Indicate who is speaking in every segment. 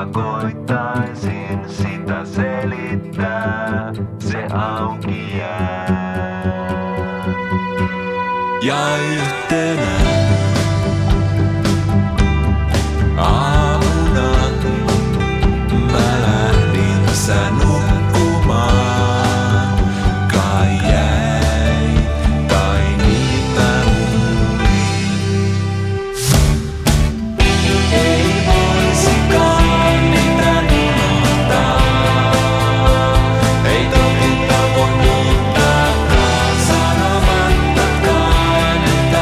Speaker 1: Vaikka koittaisin sitä selittää, se auki jää.
Speaker 2: Ja yhtenä aamuna mä lähdin sä nukkumaan. Kai jäi tai niitä uuni. Ei voisikaan niitä unohtaa. Ei totuutta voi muuttaakaan sanomattakaan yhtä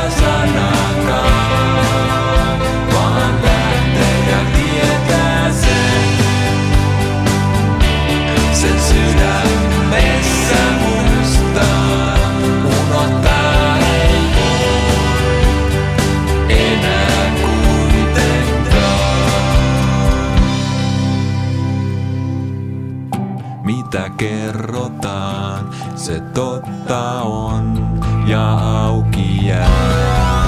Speaker 2: sanakaan, vaan lähtee ja tietää sen sydämessä muistaa. Unohtaa ei voi enää kuitenkaan. Mitä kerrotaan, se totta on ja auki jää.